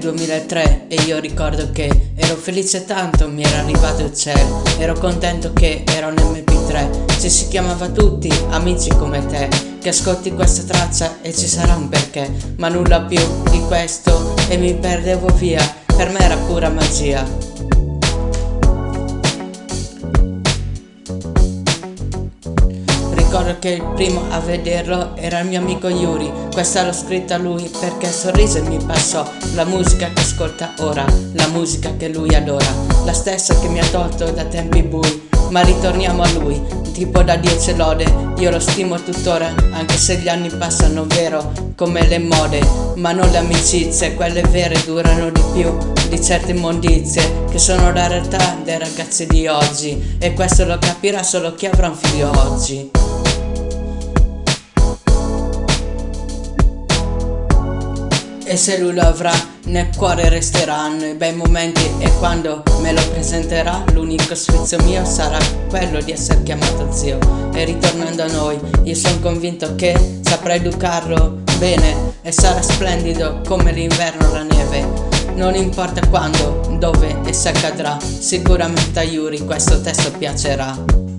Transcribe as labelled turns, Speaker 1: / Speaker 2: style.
Speaker 1: 2003 e io ricordo che ero felice tanto, mi era arrivato il cielo. Ero contento che ero un MP3, ci si chiamava tutti amici come te, che ascolti questa traccia e ci sarà un perché. Ma nulla più di questo e mi perdevo via, per me era pura magia. Ricordo che il primo a vederlo era il mio amico Yuri. Questa l'ho scritta a lui perché sorrise e mi passò la musica che ascolta ora, la musica che lui adora, la stessa che mi ha tolto da tempi bui. Ma ritorniamo a lui, tipo da 10 lode, io lo stimo tuttora, anche se gli anni passano vero come le mode. Ma non le amicizie, quelle vere durano di più di certe immondizie che sono la realtà dei ragazzi di oggi, e questo lo capirà solo chi avrà un figlio oggi. E se lui lo avrà, nel cuore resteranno i bei momenti, e quando me lo presenterà l'unico sfizio mio sarà quello di essere chiamato zio. E ritornando a noi, io sono convinto che saprà educarlo bene e sarà splendido come l'inverno o la neve. Non importa quando, dove e se accadrà, sicuramente a Yuri questo testo piacerà.